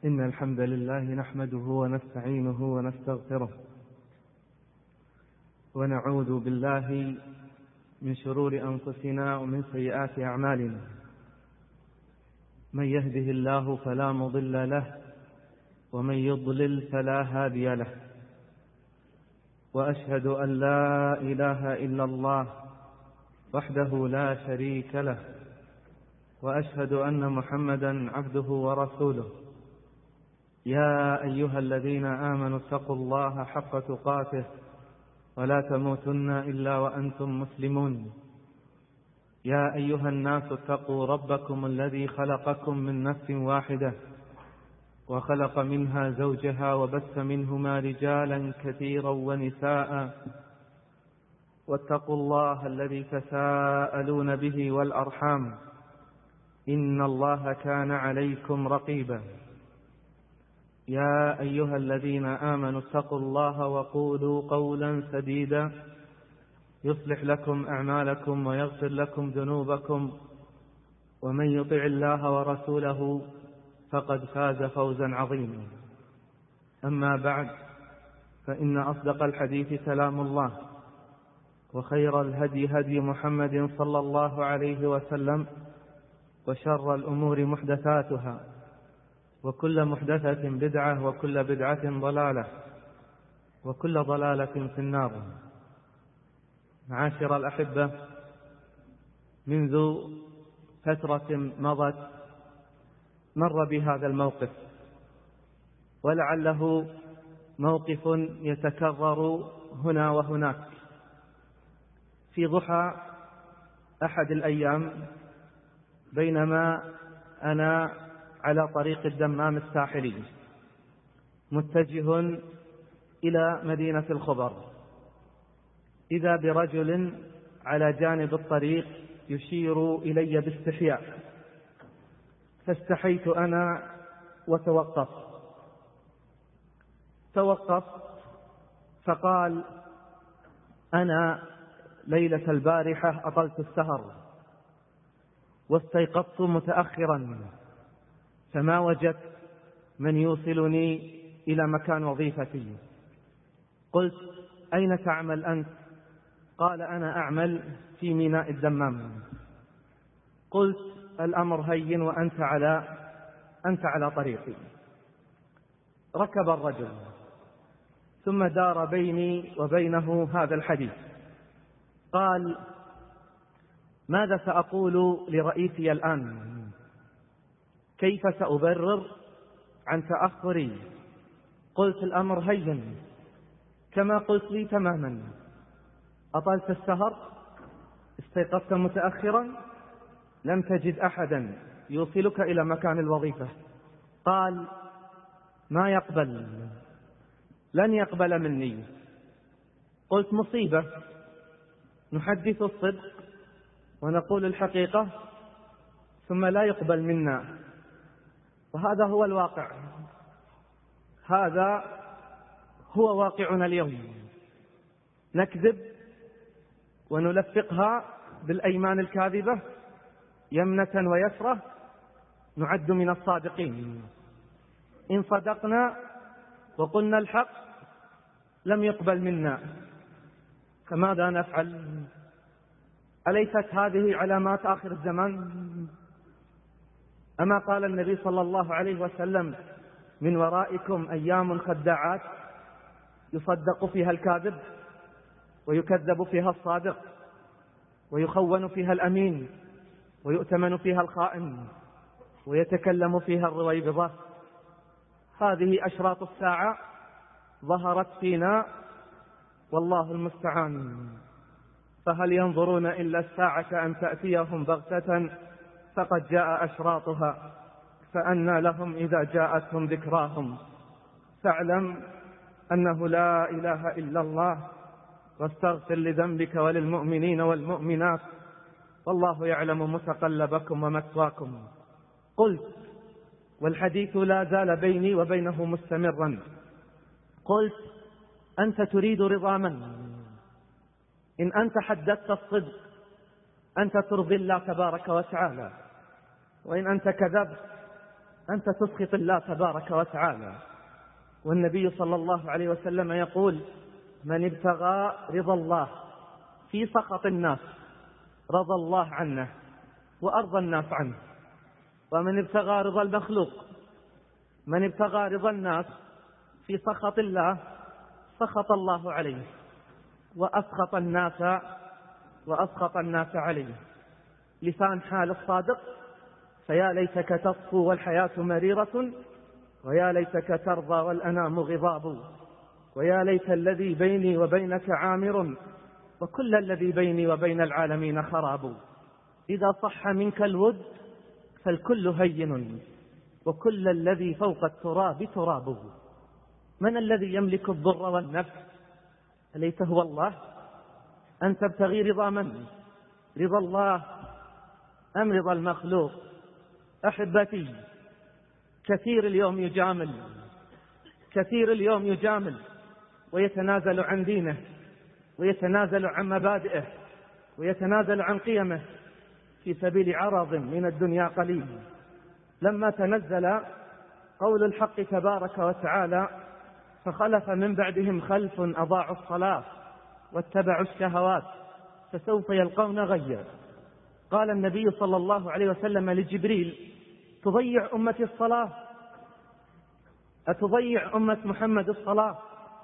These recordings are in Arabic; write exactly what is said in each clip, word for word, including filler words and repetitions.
إن الحمد لله نحمده ونستعينه ونستغفره ونعوذ بالله من شرور أنفسنا ومن سيئات أعمالنا. من يهده الله فلا مضل له ومن يضلل فلا هادي له، وأشهد أن لا إله إلا الله وحده لا شريك له، وأشهد أن محمدا عبده ورسوله. يا أيها الذين آمنوا اتقوا الله حق تقاته ولا تموتن إلا وأنتم مسلمون. يا أيها الناس اتقوا ربكم الذي خلقكم من نفس واحدة وخلق منها زوجها وبث منهما رجالا كثيرا ونساء، واتقوا الله الذي تساءلون به والأرحام إن الله كان عليكم رقيبا. يا أيها الذين آمنوا اتقوا الله وقولوا قولا سديدا يصلح لكم أعمالكم ويغفر لكم ذنوبكم، ومن يطع الله ورسوله فقد فاز فوزا عظيما. أما بعد، فإن أصدق الحديث كلام الله، وخير الهدي هدي محمد صلى الله عليه وسلم، وشر الأمور محدثاتها، وكل محدثة بدعة، وكل بدعة ضلالة، وكل ضلالة في النار. معاشر الأحبة، منذ فترة مضت مر بهذا الموقف، ولعله موقف يتكرر هنا وهناك. في ضحى أحد الأيام، بينما أنا على طريق الدمام الساحلي متجه إلى مدينة الخبر، إذا برجل على جانب الطريق يشير إلي باستحياء، فاستحيت أنا وتوقفت توقفت فقال: أنا ليلة البارحة أطلت السهر واستيقظت متأخرا، فما وجدت من يوصلني إلى مكان وظيفتي. قلت: أين تعمل أنت؟ قال: أنا أعمل في ميناء الدمام. قلت: الأمر هين وأنت على أنت على طريقي. ركب الرجل، ثم دار بيني وبينه هذا الحديث. قال: ماذا سأقول لرئيسي الآن؟ كيف سأبرر عن تأخري؟ قلت: الأمر هين كما قلت لي تماما. أطلت السهر، استيقظت متأخرا، لم تجد أحدا يوصلك إلى مكان الوظيفة. قال: ما يقبل، لن يقبل مني. قلت: مصيبة، نحدث الصدق ونقول الحقيقة ثم لا يقبل منا، وهذا هو الواقع، هذا هو واقعنا اليوم. نكذب ونلفقها بالأيمان الكاذبة يمنة ويسرة، نعد من الصادقين. إن صدقنا وقلنا الحق لم يقبل منا، فماذا نفعل؟ أليست هذه علامات آخر الزمان؟ أما قال النبي صلى الله عليه وسلم: من ورائكم أيام خداعات يصدق فيها الكاذب ويكذب فيها الصادق ويخون فيها الأمين ويؤتمن فيها الخائن ويتكلم فيها الرويبضة. هذه أشراط الساعة ظهرت فينا، والله المستعان. فهل ينظرون إلا الساعة أن تأتيهم بغتة فقد جاء أشراطها، فأنى لهم إذا جاءتهم ذكراهم. فاعلم أنه لا إله إلا الله، واستغفر لذنبك وللمؤمنين والمؤمنات، والله يعلم متقلبكم ومثواكم. قلت، والحديث لا زال بيني وبينه مستمرا، قلت: أنت تريد رضا من؟ إن أنت حدثت الصدق أنت ترضي الله تبارك وتعالى، وإن أنت كذبت أنت تسخط الله تبارك وتعالى. والنبي صلى الله عليه وسلم يقول: من ابتغى رضا الله في سخط الناس رضى الله عنه وأرضى الناس عنه. ومن ابتغى رضا المخلوق من ابتغى رضا الناس في سخط الله سخط الله عليه وأسخط الناس وأسخط الناس عليه. لسان حال الصادق: فيا ليتك تصفو والحياة مريرة، ويا ليتك ترضى والأنام غضاب، ويا ليت الذي بيني وبينك عامر، وكل الذي بيني وبين العالمين خراب. إذا صح منك الود فالكل هين، وكل الذي فوق التراب تراب. من الذي يملك الضر والنفع؟ أليس هو الله؟ أن تبتغي رضا من؟ رضا الله أم رضا المخلوق؟ أحبتي، كثير اليوم يجامل كثير اليوم يجامل ويتنازل عن دينه، ويتنازل عن مبادئه، ويتنازل عن قيمه في سبيل عرض من الدنيا قليل. لما تنزل قول الحق تبارك وتعالى: فخلف من بعدهم خلف أضاعوا الصلاة واتبعوا الشهوات فسوف يلقون غيا، قال النبي صلى الله عليه وسلم لجبريل: تضيع أمتي الصلاة؟ أتضيع أمة محمد الصلاة؟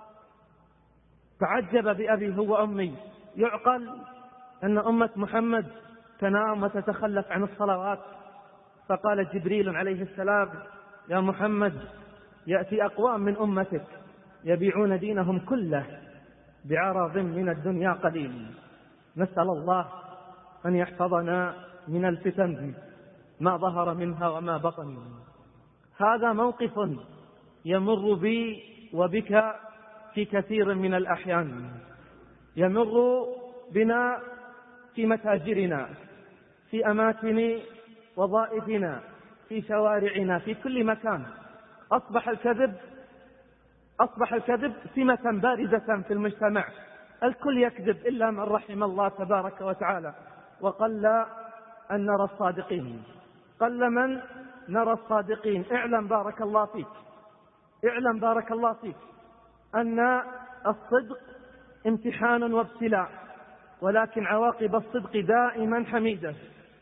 تعجب بأبي هو أمي، يعقل أن أمة محمد تنام وتتخلف عن الصلوات؟ فقال جبريل عليه السلام: يا محمد، يأتي أقوام من أمتك يبيعون دينهم كله بعرض من الدنيا قليل. نسأل الله أن يحفظنا من الفتن ما ظهر منها وما بطن. هذا موقف يمر بي وبك في كثير من الأحيان، يمر بنا في متاجرنا، في أماكن وظائفنا، في شوارعنا، في كل مكان. أصبح الكذب أصبح الكذب سمة بارزة في المجتمع، الكل يكذب إلا من رحم الله تبارك وتعالى. وقل أن نرى الصادقين، قل من نرى الصادقين. اعلم بارك الله فيك اعلم بارك الله فيك أن الصدق امتحان وابتلاء، ولكن عواقب الصدق دائما حميدة.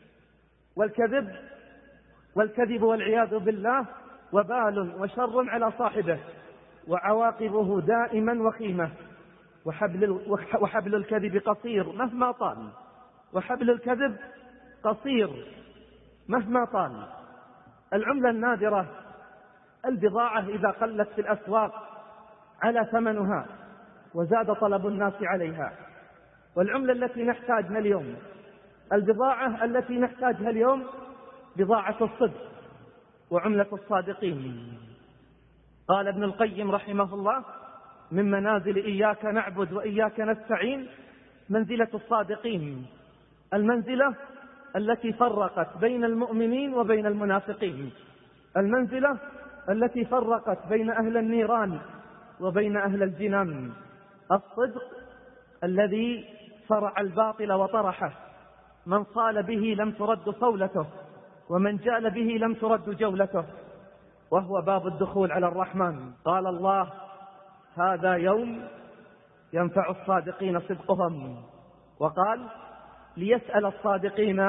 والكذب والكذب والعياذ بالله وبال وشر على صاحبه، وعواقبه دائما وخيمة. وحبل, وحبل الكذب قصير مهما طال، وحبل الكذب قصير مهما طال. العملة النادرة، البضاعة إذا قلت في الأسواق على ثمنها وزاد طلب الناس عليها. والعملة التي نحتاجها اليوم، البضاعة التي نحتاجها اليوم بضاعة الصدق وعملة الصادقين. قال ابن القيم رحمه الله: من منازل إياك نعبد وإياك نستعين منزلة الصادقين، المنزلة التي فرقت بين المؤمنين وبين المنافقين، المنزلة التي فرقت بين أهل النيران وبين أهل الجنان. الصدق الذي صرع الباطل وطرحه، من صال به لم ترد صولته، ومن جال به لم ترد جولته، وهو باب الدخول على الرحمن. قال الله: هذا يوم ينفع الصادقين صدقهم. وقال: ليسأل الصادقين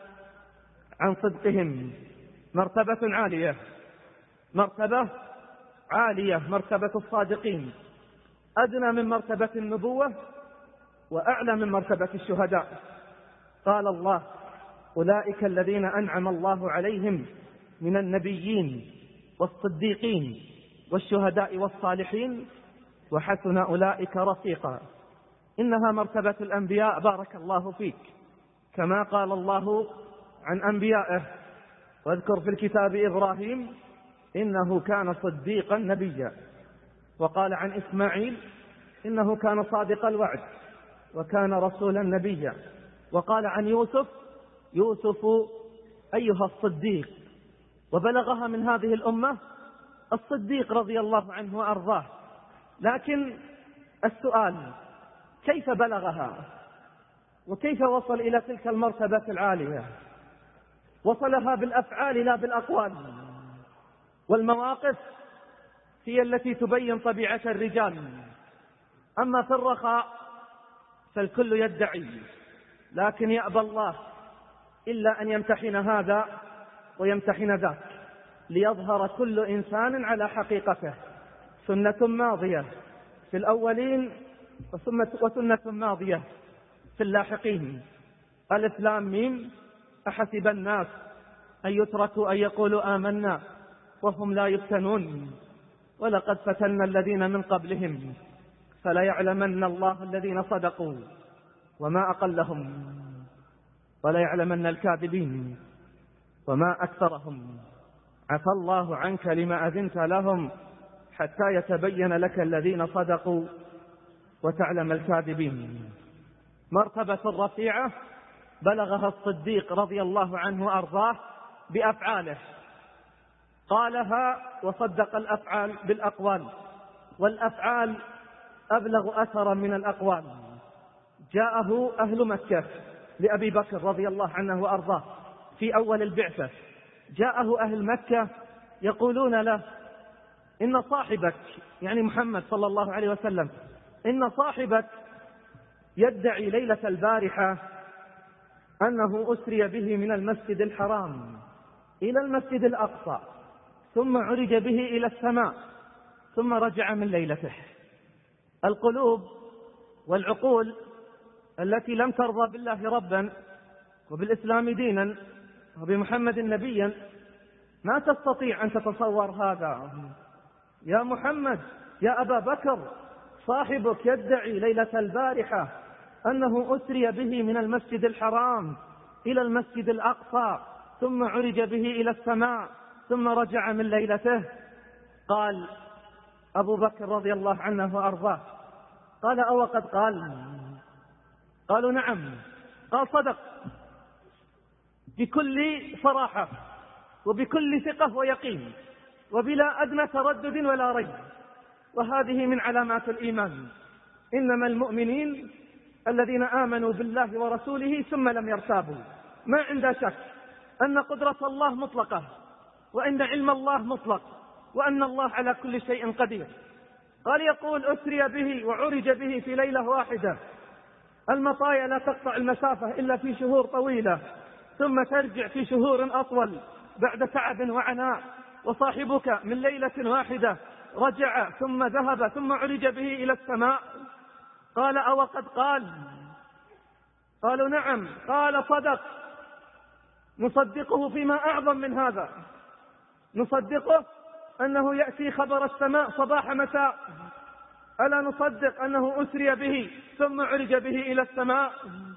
عن صدقهم. مرتبة عالية، مرتبة عالية مرتبة الصادقين، أدنى من مرتبة النبوة وأعلى من مرتبة الشهداء. قال الله: أولئك الذين أنعم الله عليهم من النبيين والصديقين والشهداء والصالحين وحسن أولئك رفيقا. إنها مرتبة الأنبياء بارك الله فيك، كما قال الله عن أنبيائه: واذكر في الكتاب إبراهيم إنه كان صديقا نبيا. وقال عن إسماعيل: إنه كان صادق الوعد وكان رسولا نبيا. وقال عن يوسف: يوسف أيها الصديق. وبلغها من هذه الأمة الصديق رضي الله عنه وأرضاه. لكن السؤال: كيف بلغها؟ وكيف وصل إلى تلك المرتبة العالية؟ وصلها بالأفعال لا بالأقوال. والمواقف هي التي تبين طبيعة الرجال. أما في الرخاء فالكل يدعي، لكن يأبى الله إلا أن يمتحن هذا ويمتحن ذاك ليظهر كل إنسان على حقيقته. سنة ماضية في الأولين وسنة ماضية في اللاحقين. ألف لام ميم، أحسب الناس أن يتركوا أن يقولوا آمنا وهم لا يفتنون ولقد فتنا الذين من قبلهم فليعلمن الله الذين صدقوا وما أقلهم وليعلمن الكاذبين وما أكثرهم. عفى الله عنك لما أذنت لهم حتى يتبين لك الذين صدقوا وتعلم الكاذبين. مرتبة رفيعة بلغها الصديق رضي الله عنه وأرضاه بأفعاله، قالها وصدق الأفعال بالأقوال، والأفعال أبلغ أثرا من الأقوال. جاءه أهل مكة لأبي بكر رضي الله عنه وأرضاه في أول البعثة، جاءه أهل مكة يقولون له إن صاحبك، يعني محمد صلى الله عليه وسلم، إن صاحبك يدعي ليلة البارحة أنه أسري به من المسجد الحرام إلى المسجد الأقصى ثم عرج به إلى السماء ثم رجع من ليلته. القلوب والعقول التي لم ترضى بالله ربا وبالإسلام دينا وبمحمد نبيا ما تستطيع أن تتصور هذا. يا محمد، يا أبا بكر، صاحبك يدعي ليلة البارحة أنه أسري به من المسجد الحرام إلى المسجد الأقصى ثم عرج به إلى السماء ثم رجع من ليلته. قال أبو بكر رضي الله عنه وأرضاه، قال أو قد قال؟ قالوا نعم. قال صدق، بكل صراحة وبكل ثقة ويقين وبلا أدنى تردد ولا ريب. وهذه من علامات الإيمان. إنما المؤمنين الذين آمنوا بالله ورسوله ثم لم يرتابوا، ما عند شك أن قدرة الله مطلقة وأن علم الله مطلق وأن الله على كل شيء قدير. قال يقول أسري به وعرج به في ليلة واحدة، المطايا لا تقطع المسافة إلا في شهور طويلة ثم ترجع في شهور أطول بعد تعب وعناء، وصاحبك من ليلة واحدة رجع ثم ذهب ثم عرج به إلى السماء. قال أو قد قال؟ قالوا نعم. قال صدق، نصدقه فيما أعظم من هذا، نصدقه أنه يأتي خبر السماء صباح مساء. ألا نصدق أنه أسري به ثم عرج به إلى السماء؟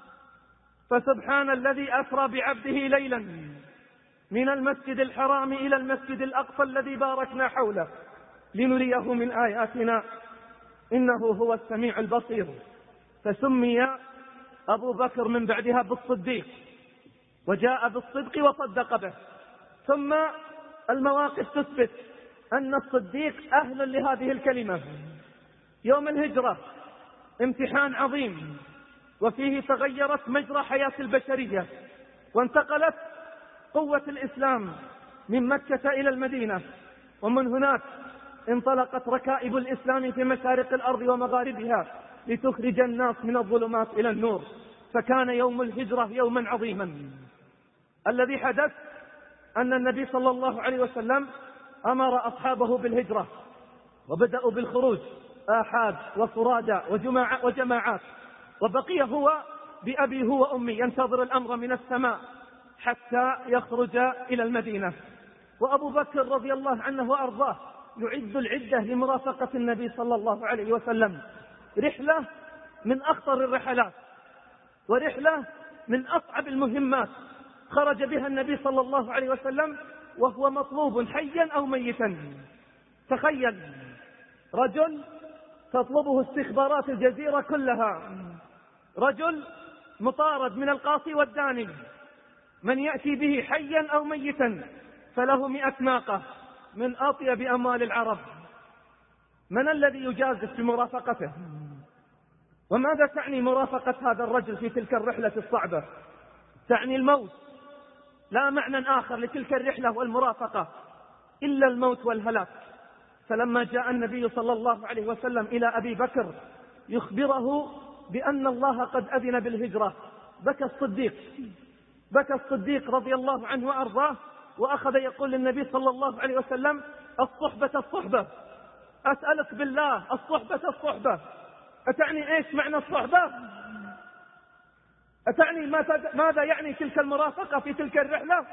فسبحان الذي أسرى بعبده ليلا من المسجد الحرام إلى المسجد الأقصى الذي باركنا حوله لنريه من آياتنا إنه هو السميع البصير. فسمي أبو بكر من بعدها بالصديق، وجاء بالصدق وصدق به. ثم المواقف تثبت أن الصديق أهل لهذه الكلمة. يوم الهجرة امتحان عظيم، وفيه تغيرت مجرى حياة البشرية، وانتقلت قوة الإسلام من مكة إلى المدينة، ومن هناك انطلقت ركائب الإسلام في مشارق الأرض ومغاربها لتخرج الناس من الظلمات إلى النور. فكان يوم الهجرة يوما عظيما. الذي حدث أن النبي صلى الله عليه وسلم أمر أصحابه بالهجرة، وبدأوا بالخروج آحاد وفرادى وجماعات، وبقي هو بأبي هو أمي ينتظر الأمر من السماء حتى يخرج إلى المدينة. وأبو بكر رضي الله عنه وأرضاه يعد العدة لمرافقة النبي صلى الله عليه وسلم، رحلة من أخطر الرحلات ورحلة من أصعب المهمات خرج بها النبي صلى الله عليه وسلم وهو مطلوب حيا أو ميتا. تخيل رجل تطلبه استخبارات الجزيرة كلها، رجل مطارد من القاصي والداني، من يأتي به حيا أو ميتا فله مئة ناقة من أطيب أموال العرب. من الذي يجازف بمرافقته؟ وماذا تعني مرافقة هذا الرجل في تلك الرحلة الصعبة؟ تعني الموت، لا معنى آخر لتلك الرحلة والمرافقة. إلا الموت والهلاك. فلما جاء النبي صلى الله عليه وسلم إلى أبي بكر يخبره بأن الله قد أذن بالهجرة، بكى الصديق بكى الصديق رضي الله عنه وأرضاه، وأخذ يقول للنبي صلى الله عليه وسلم: الصحبة الصحبة، أسألك بالله الصحبة الصحبة. أتعني إيش معنى الصحبة؟ أتعني ماذا يعني تلك المرافقة في تلك الرحلة؟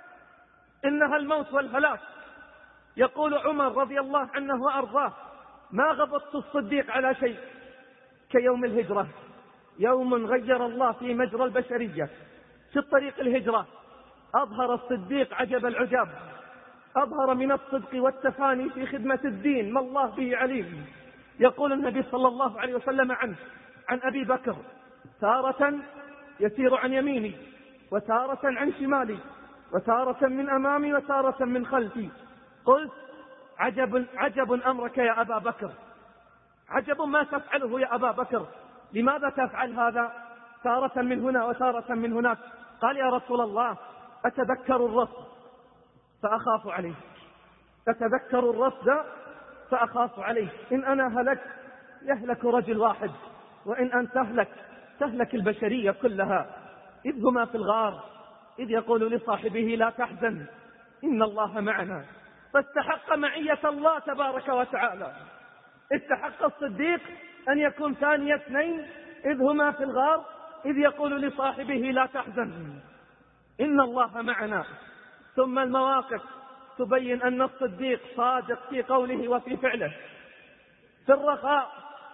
إنها الموت والهلاك. يقول عمر رضي الله عنه وأرضاه: ما غبطت الصديق على شيء كيوم الهجرة، يوم غير الله في مجرى البشرية. في الطريق الهجرة أظهر الصديق عجب العجاب، أظهر من الصدق والتفاني في خدمة الدين ما الله به عليم. يقول النبي صلى الله عليه وسلم عنه عن أبي بكر: تارة يسير عن يميني، وتارة عن شمالي، وتارة من أمامي، وتارة من خلفي. قلت: عجب عجب أمرك يا أبا بكر، عجب ما تفعله يا أبا بكر، لماذا تفعل هذا تارة من هنا وتارة من هناك؟ قال: يا رسول الله، أتذكر الرصد فأخاف عليه، أتذكر الرصد فأخاف عليه. إن أنا هلك يهلك رجل واحد، وإن أن تهلك تهلك البشرية كلها. إذ هما في الغار إذ يقول لصاحبه: لا تحزن إن الله معنا. فاستحق معية الله تبارك وتعالى. استحق الصديق أن يكون ثاني اثنين إذ هما في الغار إذ يقول لصاحبه: لا تحزن إن الله معنا. ثم المواقف تبين أن الصديق صادق في قوله وفي فعله. في الرخاء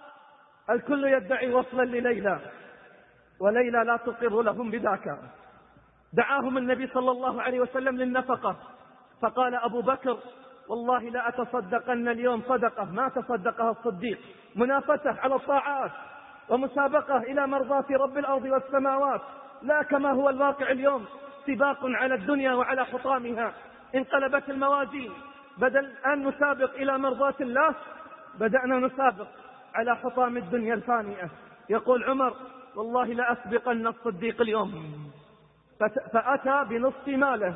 الكل يدعي وصلا لليلى، وليلى لا تقر لهم بذاك. دعاهم النبي صلى الله عليه وسلم للنفقة، فقال أبو بكر: والله لا أتصدقن اليوم صدقة ما تصدقها الصديق. منافسة على الطاعات ومسابقة إلى مرضاة رب الأرض والسماوات، لا كما هو الواقع اليوم، سباق على الدنيا وعلى حطامها. انقلبت الموازين، بدل أن نسابق إلى مرضاة الله بدأنا نسابق على حطام الدنيا الفانية. يقول عمر: والله لأسبقن الصديق اليوم. فأتى بنصف ماله.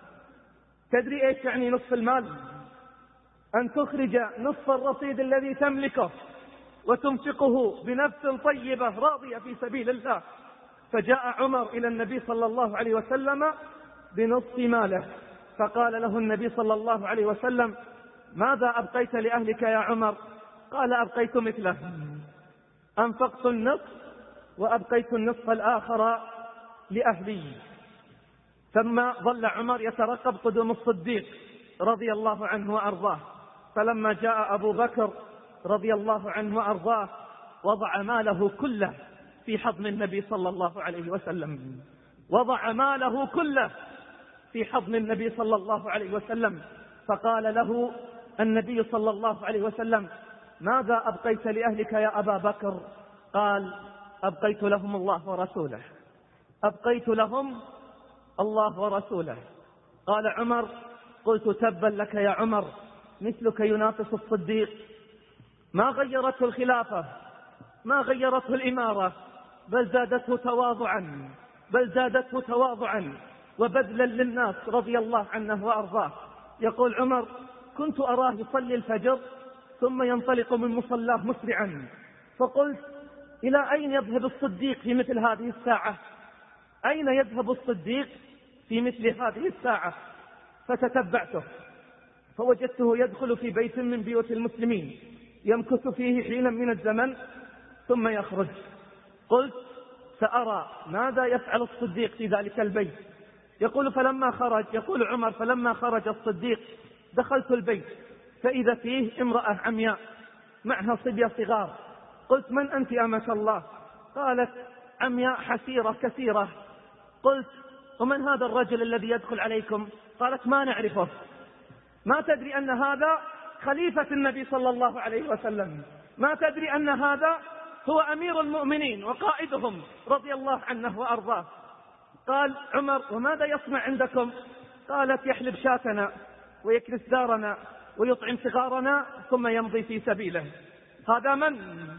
تدري إيش يعني نصف المال؟ أن تخرج نصف الرصيد الذي تملكه وتنفقه بنفس طيبة راضية في سبيل الله. فجاء عمر إلى النبي صلى الله عليه وسلم بنصف ماله، فقال له النبي صلى الله عليه وسلم: ماذا أبقيت لأهلك يا عمر؟ قال: أبقيت مثله، أنفقت النصف وأبقيت النصف الآخر لأهلي. ثم ظل عمر يترقب قدوم الصديق رضي الله عنه وأرضاه. فلما جاء أبو بكر رضي الله عنه وأرضاه وضع ماله كله في حضن النبي صلى الله عليه وسلم، وضع ماله كله في حضن النبي صلى الله عليه وسلم. فقال له النبي صلى الله عليه وسلم: ماذا أبقيت لأهلك يا أبا بكر؟ قال: أبقيت لهم الله ورسوله، أبقيت لهم الله ورسوله. قال عمر: قلت: تبا لك يا عمر، مثلك ينافس الصديق. ما غيرته الخلافة، ما غيرته الإمارة، بل زادته تواضعا بل زادته تواضعا وبذلا للناس رضي الله عنه وأرضاه. يقول عمر: كنت أراه يصلي الفجر ثم ينطلق من مصلاه مسرعا، فقلت: إلى أين يذهب الصديق في مثل هذه الساعة؟ أين يذهب الصديق في مثل هذه الساعة؟ فتتبعته فوجدته يدخل في بيت من بيوت المسلمين، يمكث فيه حينا من الزمن ثم يخرج. قلت: سأرى ماذا يفعل الصديق في ذلك البيت. يقول: فلما خرج يقول عمر: فلما خرج الصديق دخلت البيت فإذا فيه امرأة عمياء معها صبية صغار. قلت: من أنت أمة الله؟ قالت: عمياء حسيرة كثيرة. قلت: ومن هذا الرجل الذي يدخل عليكم؟ قالت: ما نعرفه. ما تدري أن هذا خليفة النبي صلى الله عليه وسلم؟ ما تدري أن هذا هو أمير المؤمنين وقائدهم رضي الله عنه وأرضاه؟ قال عمر: وماذا يصنع عندكم؟ قالت: يحلب شاتنا ويكنس دارنا ويطعم صغارنا ثم يمضي في سبيله. هذا من؟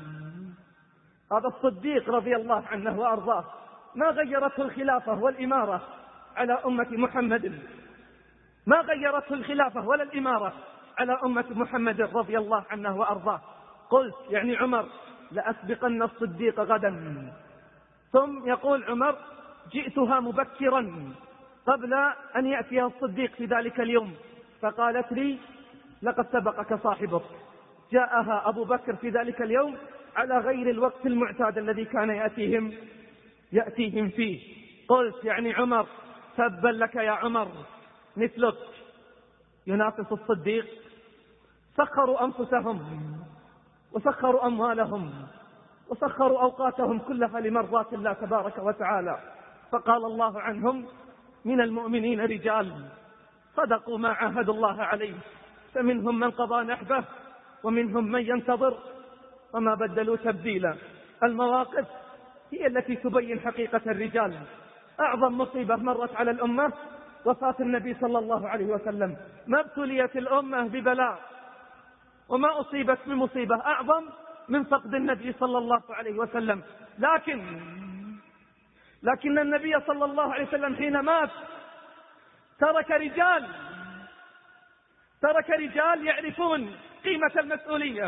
هذا الصديق رضي الله عنه وأرضاه. ما غيرته الخلافة والإمارة على أمة محمد. ما غيرته الخلافة ولا الإمارة على أمة محمد رضي الله عنه وأرضاه. قلت يعني عمر لأسبقن الصديق غدا. ثم يقول عمر جئتها مبكرا قبل أن يأتيها الصديق في ذلك اليوم، فقالت لي لقد سبقك صاحبك. جاءها أبو بكر في ذلك اليوم على غير الوقت المعتاد الذي كان يأتيهم يأتيهم فيه. قلت يعني عمر تبا لك يا عمر، مثلك ينافس الصديق. سخروا أنفسهم وسخروا أموالهم وسخروا أوقاتهم كلها لمرضاة الله تبارك وتعالى. فقال الله عنهم من المؤمنين رجال صدقوا ما عاهدوا الله عليه، فمنهم من قضى نحبه ومنهم من ينتظر وما بدلوا تبديلا. المواقف هي التي تبين حقيقة الرجال. أعظم مصيبة مرت على الأمة وفاة النبي صلى الله عليه وسلم. ما ابتليت الأمة ببلاء وما أصيبت بمصيبة أعظم من فقد النبي صلى الله عليه وسلم. لكن لكن النبي صلى الله عليه وسلم حين مات ترك رجال ترك رجال يعرفون قيمة المسؤولية،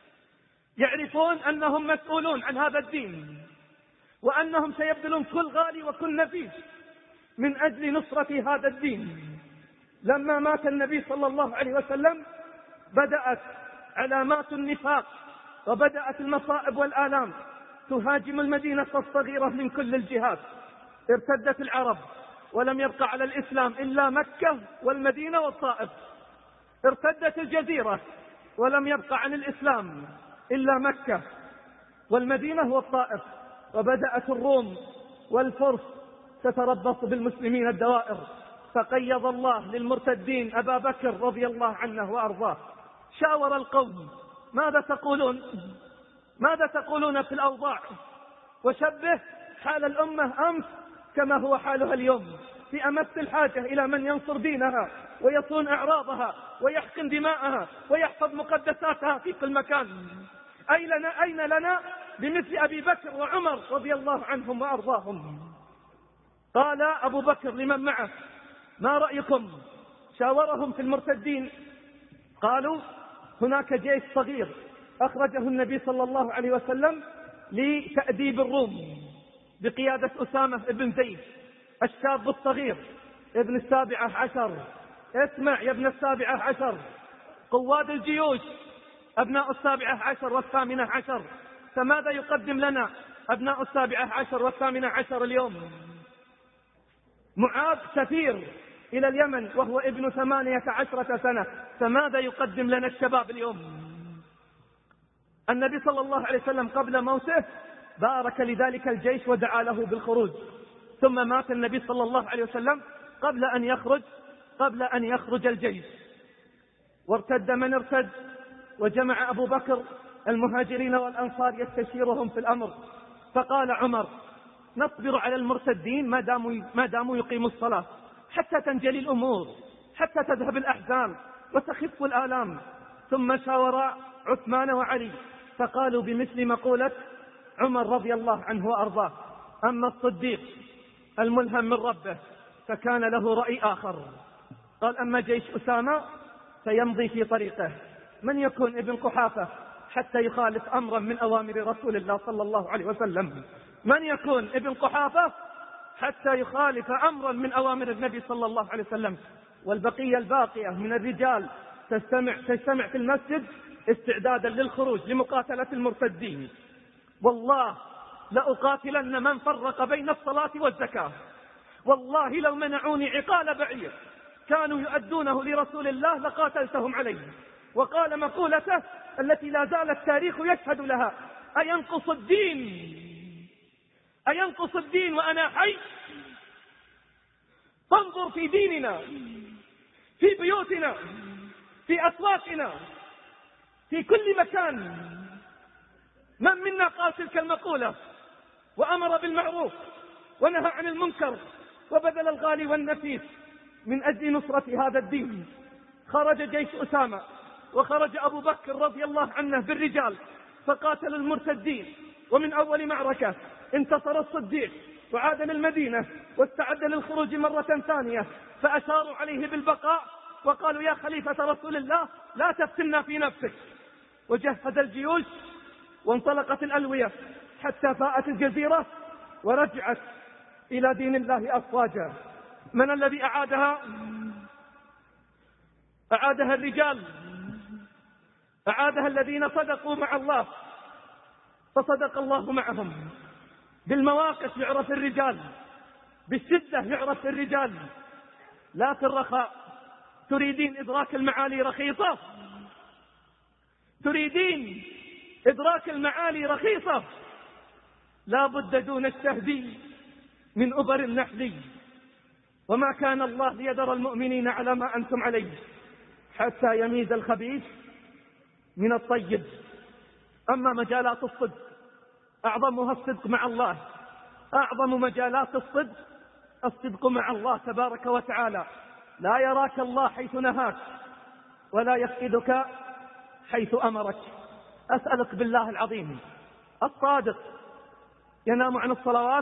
يعرفون أنهم مسؤولون عن هذا الدين وأنهم سيبذلون كل غالي وكل نفيس من أجل نصرة هذا الدين. لما مات النبي صلى الله عليه وسلم بدأت علامات النفاق وبدأت المصائب والآلام تهاجم المدينة الصغيرة من كل الجهات. ارتدت العرب ولم يبقى على الإسلام إلا مكة والمدينة والطائف. ارتدت الجزيرة ولم يبقى عن الإسلام إلا مكة والمدينة والطائف. وبدأت الروم والفرس تتربص بالمسلمين الدوائر. فقيض الله للمرتدين أبا بكر رضي الله عنه وأرضاه. شاور القوم ماذا تقولون ماذا تقولون في الأوضاع، وشبه حال الأمة أمس كما هو حالها اليوم، في أمس الحاجة إلى من ينصر دينها ويصون أعراضها ويحقن دماءها ويحفظ مقدساتها في كل مكان. أين لنا, أين لنا بمثل أبي بكر وعمر رضي الله عنهم وأرضاهم؟ قال أبو بكر لمن معه ما رأيكم؟ شاورهم في المرتدين. قالوا هناك جيش صغير أخرجه النبي صلى الله عليه وسلم لتأديب الروم بقيادة أسامة بن زيد الشاب الصغير ابن السابعة عشر. اسمع يا ابن السابعة عشر، قواد الجيوش أبناء السابعة عشر والثامنة عشر. فماذا يقدم لنا أبناء السابعة عشر والثامنة عشر اليوم؟ معاذ سفير إلى اليمن وهو ابن ثمانية عشرة سنة. فماذا يقدم لنا الشباب اليوم؟ النبي صلى الله عليه وسلم قبل موته بارك لذلك الجيش ودعا له بالخروج. ثم مات النبي صلى الله عليه وسلم قبل أن يخرج قبل أن يخرج الجيش. وارتد من ارتد، وجمع أبو بكر المهاجرين والأنصار يستشيرهم في الأمر. فقال عمر نصبر على المرتدين ما داموا ما داموا يقيموا الصلاة حتى تنجلي الأمور، حتى تذهب الأحزان وتخف الآلام. ثم شاور عثمان وعلي فقالوا بمثل مقولة عمر رضي الله عنه وأرضاه. أما الصديق الملهم من ربه فكان له رأي آخر. قال أما جيش أسامة سيمضي في طريقه. من يكون ابن قحافة حتى يخالف أمرا من أوامر رسول الله صلى الله عليه وسلم؟ من يكون ابن قحافة حتى يخالف أمرا من أوامر النبي صلى الله عليه وسلم؟ والبقية الباقية من الرجال تجتمع تجتمع في المسجد استعدادا للخروج لمقاتلة المرتدين. والله لأقاتلن من فرق بين الصلاة والزكاة. والله لو منعوني عقال بعير كانوا يؤدونه لرسول الله لقاتلتهم عليه. وقال مقولته التي لا زال التاريخ يشهد لها: أينقص الدين أينقص الدين وأنا حي؟ فانظر في ديننا، في بيوتنا، في أسواقنا، في كل مكان. من منا قال تلك المقولة وأمر بالمعروف ونهى عن المنكر وبذل الغالي والنفيس من أجل نصرة هذا الدين؟ خرج جيش أسامة وخرج أبو بكر رضي الله عنه بالرجال فقاتل المرتدين. ومن أول معركة انتصر الصديق وعاد للمدينة واستعد للخروج مرة ثانية، فأشاروا عليه بالبقاء وقالوا يا خليفة رسول الله لا تفتنا في نفسك. وجهز الجيوش وانطلقت الألوية حتى فاءت الجزيرة ورجعت إلى دين الله أفواجا. من الذي أعادها؟ أعادها الرجال، أعادها الذين صدقوا مع الله، فصدق الله معهم. بالمواقف يعرف الرجال، بالشدة يعرف الرجال، لا في الرخاء. تريدين إدراك المعالي رخيصة؟ تريدين إدراك المعالي رخيصة؟ لا بد دون الشهد من أبر النحل. وما كان الله ليذر المؤمنين على ما أنتم عليه حتى يميز الخبيث من الطيب. أما مجالات الصدق أعظمها الصدق مع الله، أعظم مجالات الصدق الصدق مع الله تبارك وتعالى. لا يراك الله حيث نهاك ولا يفقدك حيث أمرك. أسألك بالله العظيم، الصادق ينام عن الصلوات؟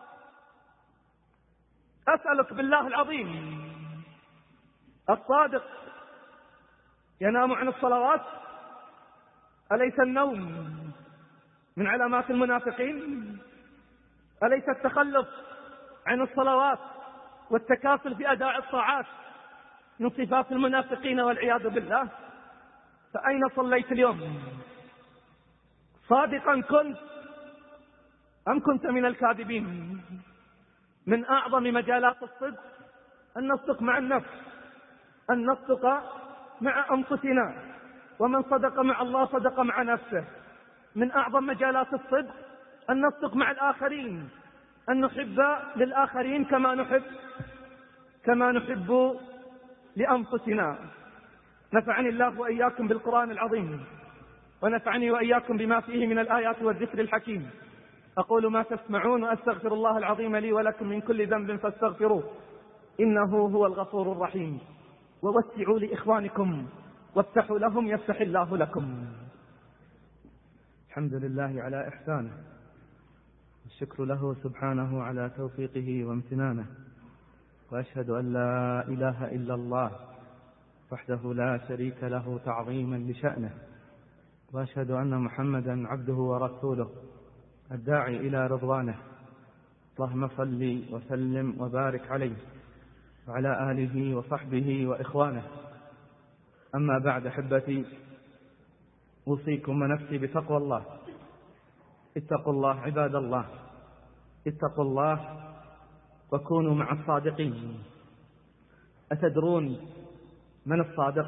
أسألك بالله العظيم، الصادق ينام عن الصلوات؟ أليس النوم من علامات المنافقين؟ أليس التخلف عن الصلوات والتكاسل في أداء الطاعات من صفات المنافقين والعياذ بالله؟ فأين صليت اليوم؟ صادقا كنت أم كنت من الكاذبين؟ من أعظم مجالات الصدق أن نصدق مع النفس، أن نصدق مع أنفسنا، ومن صدق مع الله صدق مع نفسه. من أعظم مجالات الصدق أن نصدق مع الآخرين، أن نحب للآخرين كما نحب كما نحب لأنفسنا. نفعني الله وإياكم بالقرآن العظيم، ونفعني وإياكم بما فيه من الآيات والذكر الحكيم. أقول ما تسمعون وأستغفر الله العظيم لي ولكم من كل ذنب فاستغفروه إنه هو الغفور الرحيم. ووسعوا لإخوانكم وافتحوا لهم يفتح الله لكم. الحمد لله على إحسانه، الشكر له سبحانه على توفيقه وامتنانه، وأشهد أن لا إله إلا الله وحده لا شريك له تعظيما لشأنه، وأشهد أن محمدا عبده ورسوله الداعي إلى رضوانه. اللهم صل وسلم وبارك عليه وعلى آله وصحبه وإخوانه. أما بعد أحبتي، أوصيكم ونفسي بتقوى الله. اتقوا الله عباد الله، اتقوا الله وكونوا مع الصادقين. أتدرون من الصادق؟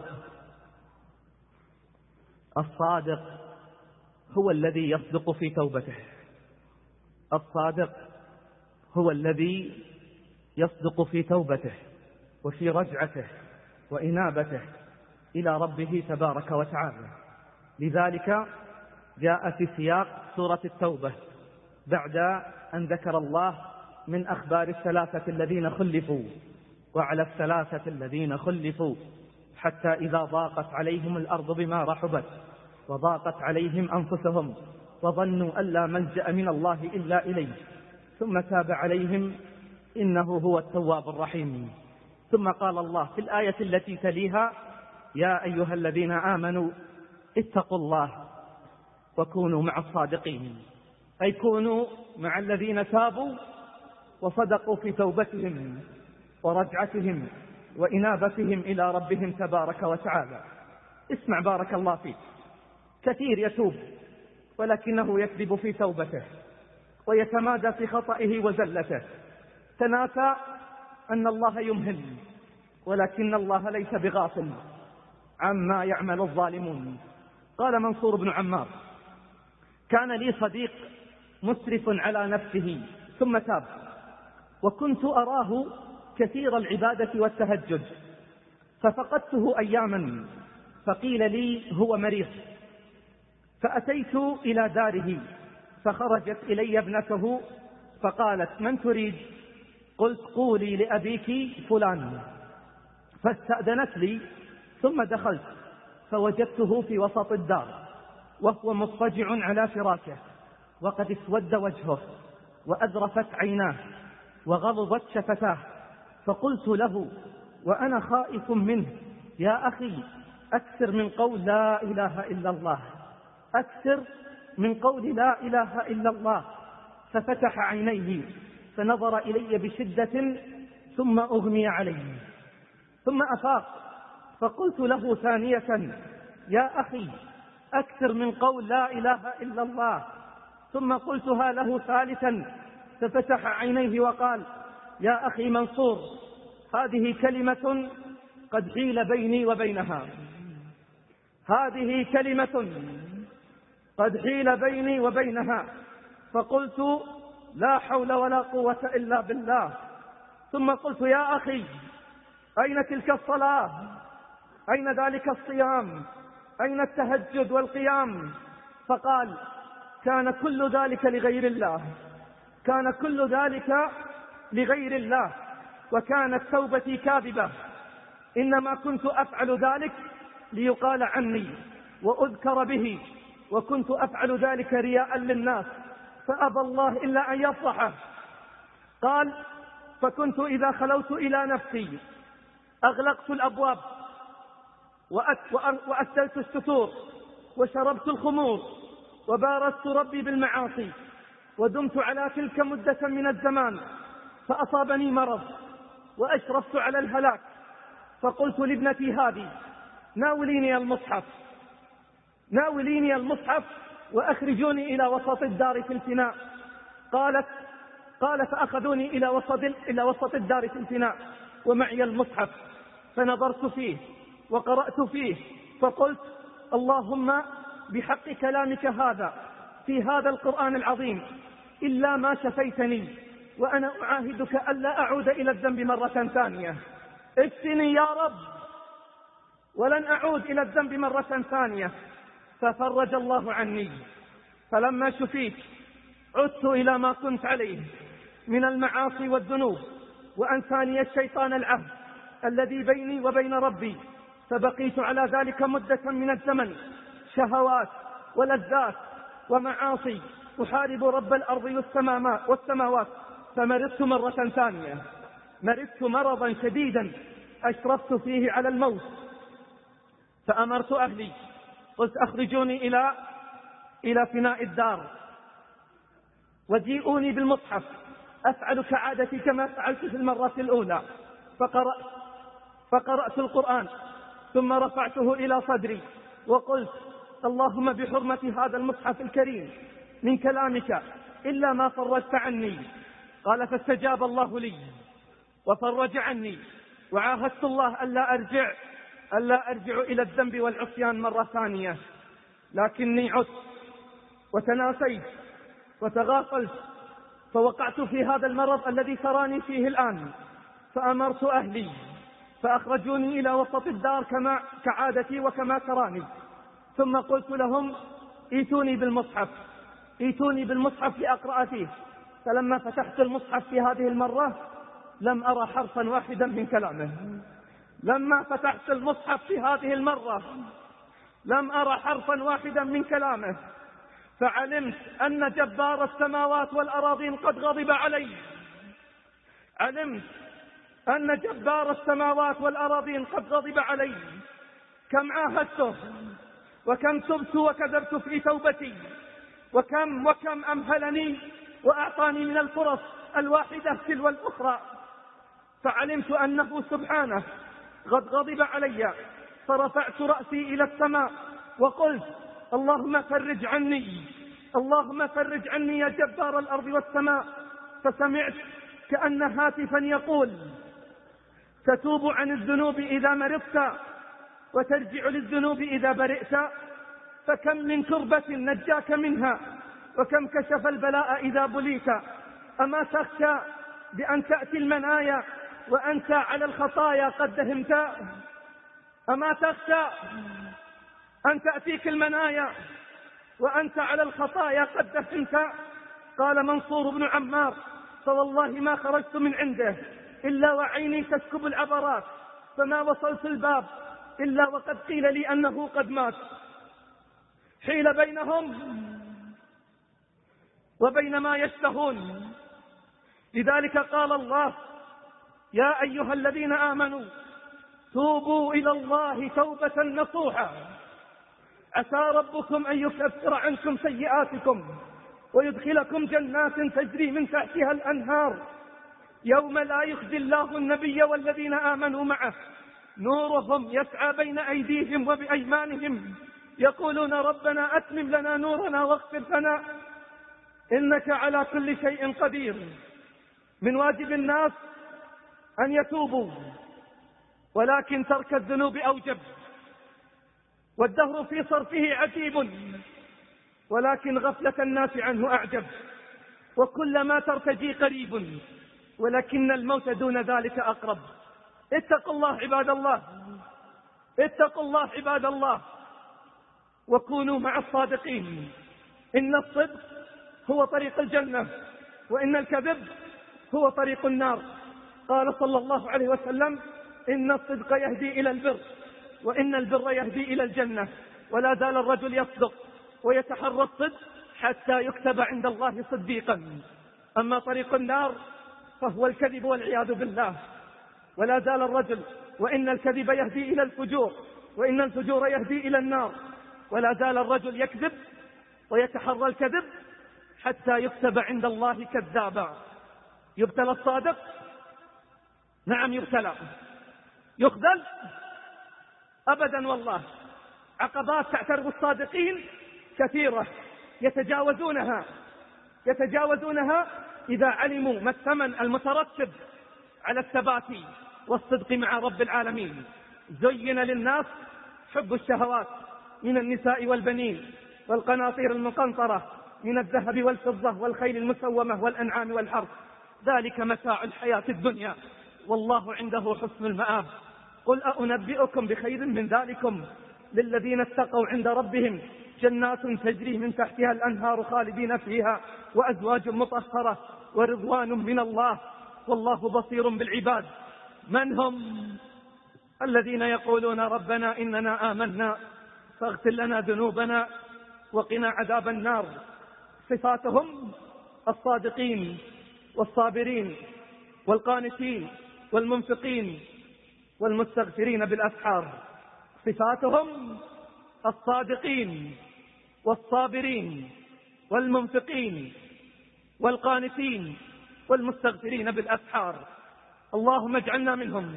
الصادق هو الذي يصدق في توبته. الصادق هو الذي يصدق في توبته وفي رجعته وإنابته إلى ربه تبارك وتعالى. لذلك جاء في سياق سورة التوبة بعد أن ذكر الله من أخبار الثلاثة الذين خلفوا، وعلى الثلاثة الذين خلفوا حتى إذا ضاقت عليهم الأرض بما رحبت وضاقت عليهم أنفسهم وظنوا أن لا ملجأ من الله إلا إليه ثم تاب عليهم إنه هو التواب الرحيم. ثم قال الله في الآية التي تليها: يا أيها الذين آمنوا اتقوا الله وكونوا مع الصادقين، أي كونوا مع الذين تابوا وصدقوا في توبتهم ورجعتهم وإنابتهم إلى ربهم تبارك وتعالى. اسمع بارك الله فيك، كثير يتوب ولكنه يكذب في توبته ويتمادى في خطئه وزلته، تناسى أن الله يمهل، ولكن الله ليس بغافل عما يعمل الظالمون. قال منصور بن عمار: كان لي صديق مسرف على نفسه ثم تاب، وكنت أراه كثير العبادة والتهجد، ففقدته أياما فقيل لي هو مريض، فأتيت إلى داره فخرجت إلي ابنته فقالت: من تريد؟ قلت: قولي لأبيك فلان. فاستأذنت لي ثم دخلت فوجدته في وسط الدار وهو مضطجع على فراشه وقد اسود وجهه وأذرفت عيناه وغلظت شفتاه، فقلت له وأنا خائف منه: يا أخي أكثر من قول لا إله إلا الله، أكثر من قول لا إله إلا الله. ففتح عينيه فنظر إلي بشدة ثم أغمي عليه، ثم أفاق فقلت له ثانية: يا أخي أكثر من قول لا إله إلا الله. ثم قلتها له ثالثا ففتح عينيه وقال: يا أخي منصور، هذه كلمة قد حيل بيني وبينها، هذه كلمة قد حيل بيني وبينها. فقلت: لا حول ولا قوة إلا بالله. ثم قلت: يا أخي أين تلك الصلاة؟ أين ذلك الصيام؟ أين التهجد والقيام؟ فقال: كان كل ذلك لغير الله، كان كل ذلك لغير الله، وكانت توبتي كاذبة، إنما كنت أفعل ذلك ليقال عني وأذكر به، وكنت أفعل ذلك رياء للناس، فأبى الله إلا أن يفضحه. قال: فكنت إذا خلوت إلى نفسي أغلقت الأبواب وأسدلت الستور وشربت الخمور وبارزت ربي بالمعاصي، ودمت على تلك مدة من الزمان، فأصابني مرض وأشرفت على الهلاك، فقلت لابنتي هذه: ناوليني المصحف، ناوليني المصحف وأخرجوني إلى وسط الدار في الفناء. قالت قال فأخذوني إلى وسط, إلى وسط الدار في الفناء ومعي المصحف، فنظرت فيه وقرأت فيه، فقلت: اللهم بحق كلامك هذا في هذا القرآن العظيم إلا ما شفيتني، وأنا أعاهدك ألا أعود إلى الذنب مرة ثانية، اشفني يا رب ولن أعود إلى الذنب مرة ثانية. ففرج الله عني، فلما شفيت عدت إلى ما كنت عليه من المعاصي والذنوب، وأنساني الشيطان العهد الذي بيني وبين ربي، فبقيت على ذلك مدة من الزمن، شهوات ولذات ومعاصي، أحارب رب الأرض والسماوات. فمرضت مرة ثانية، مرضت مرضا شديدا أشرفت فيه على الموت، فأمرت أهلي قلت: أخرجوني إلى إلى فناء الدار وجيئوني بالمصحف أفعل كعادتي كما فعلت في المرة الأولى. فقرأت, فقرأت القرآن ثم رفعته إلى صدري وقلت: اللهم بحرمة هذا المصحف الكريم من كلامك إلا ما فرجت عني. قال: فاستجاب الله لي وفرج عني، وعاهدت الله ألا أرجع ألا أرجع إلى الذنب والعصيان مرة ثانية، لكني عدت وتناسيت وتغافلت، فوقعت في هذا المرض الذي تراني فيه الآن. فأمرت أهلي فأخرجوني إلى وسط الدار كما كعادتي وكما تراني، ثم قلت لهم: ائتوني بالمصحف، ائتوني بالمصحف لأقرأ فيه. فلما فتحت المصحف في هذه المرة لم أرى حرفا واحدا من كلامه، لما فتحت المصحف في هذه المرة لم أرى حرفا واحدا من كلامه، فعلمت أن جبار السماوات والأراضين قد غضب علي، علمت أن جبار السماوات والأراضين قد غضب علي. كم عاهدته وكم تبت وكذبت في توبتي، وكم وكم أمهلني وأعطاني من الفرص الواحدة تلو الأخرى، فعلمت أنه سبحانه قد غضب علي. فرفعت رأسي إلى السماء وقلت: اللهم فرج عني، اللهم فرج عني يا جبار الأرض والسماء. فسمعت كأن هاتفا يقول: تتوب عن الذنوب إذا مرضت وترجع للذنوب إذا برئت، فكم من كربة نجاك منها وكم كشف البلاء إذا بليت. أما تخشى بأن تأتي المنايا وأنت على الخطايا قد دهمت؟ أما تخشى أن تأتيك المنايا وأنت على الخطايا قد دهمت؟ قال منصور بن عمار: فوالله ما خرجت من عنده إلا وعيني تسكب العبرات، فما وصلت الباب إلا وقد قيل لي أنه قد مات. حيل بينهم وبين ما يشتهون. لذلك قال الله: يا أيها الذين آمنوا توبوا إلى الله توبة نصوحا عسى ربكم أن يكفر عنكم سيئاتكم ويدخلكم جنات تجري من تحتها الأنهار يوم لا يخزي الله النبي والذين آمنوا معه نورهم يسعى بين أيديهم وبأيمانهم يقولون ربنا أتمم لنا نورنا واغفر لنا إنك على كل شيء قدير. من واجب الناس أن يتوبوا، ولكن ترك الذنوب أوجب، والدهر في صرفه عجيب، ولكن غفلة الناس عنه أعجب، وكلما ترتجي قريب، ولكن الموت دون ذلك أقرب. اتقوا الله عباد الله، اتقوا الله عباد الله، وكونوا مع الصادقين. إن الصدق هو طريق الجنة، وإن الكذب هو طريق النار. قال صلى الله عليه وسلم: إن الصدق يهدي إلى البر، وإن البر يهدي إلى الجنة. ولا زال الرجل يصدق ويتحرى الصدق حتى يكتب عند الله صديقا. أما طريق النار فهو الكذب والعياذ بالله. ولا زال الرجل، وإن الكذب يهدي إلى الفجور، وإن الفجور يهدي إلى النار. ولا زال الرجل يكذب ويتحرى الكذب حتى يكتب عند الله كذابا. يبتلى الصادق، نعم يبتلى. يخذل أبدا والله. عقبات تعترض الصادقين كثيرة يتجاوزونها يتجاوزونها إذا علموا ما الثمن المترتب على الثبات والصدق مع رب العالمين. زين للناس حب الشهوات من النساء والبنين والقناطير المقنطرة من الذهب والفضة والخيل المسومة والأنعام والحرث، ذلك متاع الحياة الدنيا والله عنده حسن المآب. قل أنبئكم بخير من ذلكم للذين اتقوا عند ربهم جنات تجري من تحتها الأنهار خالدين فيها وأزواج مطهرة ورضوان من الله والله بصير بالعباد. من هم الذين يقولون ربنا إننا آمنا فاغفر لنا ذنوبنا وقنا عذاب النار؟ صفاتهم: الصادقين والصابرين والقانتين والمنفقين والمستغفرين بالأسحار. صفاتهم: الصادقين والصابرين والمنفقين والقانتين والمستغفرين بالأسحار. اللهم اجعلنا منهم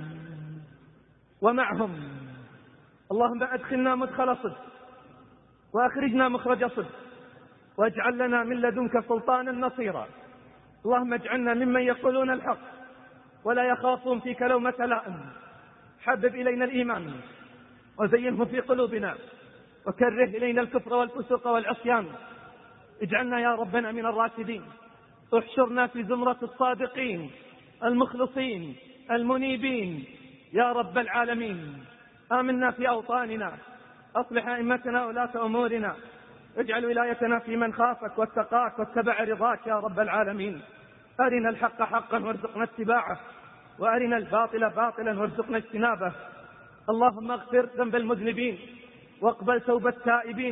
ومعهم. اللهم أدخلنا مدخل صدق وأخرجنا مخرج صدق، واجعل لنا من لدنك سلطانا نصيرا. اللهم اجعلنا ممن يقولون الحق ولا يخافون فيك لومة لائم. حبب إلينا الإيمان وزينه في قلوبنا، وكره إلينا الكفر والفسوق والعصيان. اجعلنا يا ربنا من الراشدين. احشرنا في زمرة الصادقين المخلصين المنيبين يا رب العالمين. آمنا في أوطاننا، أصلح أئمتنا ولاة أمورنا، اجعل ولايتنا في من خافك واتقاك واتبع رضاك يا رب العالمين. أرنا الحق حقا وارزقنا اتباعه، وأرنا الباطل باطلا وارزقنا اجتنابه. اللهم اغفر ذنب المذنبين واقبل توبة التائبين،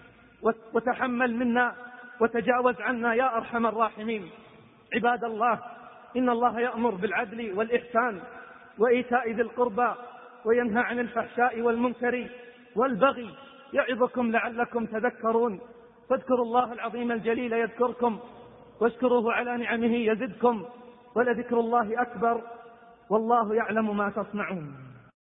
وتحمل منا وتجاوز عنا يا أرحم الراحمين. عباد الله، إن الله يأمر بالعدل والإحسان وإيتاء ذي القربى وينهى عن الفحشاء والمنكر والبغي، يعظكم لعلكم تذكرون. فاذكروا الله العظيم الجليل يذكركم، واشكروه على نعمه يزدكم، ولذكر الله أكبر، والله يعلم ما تصنعون.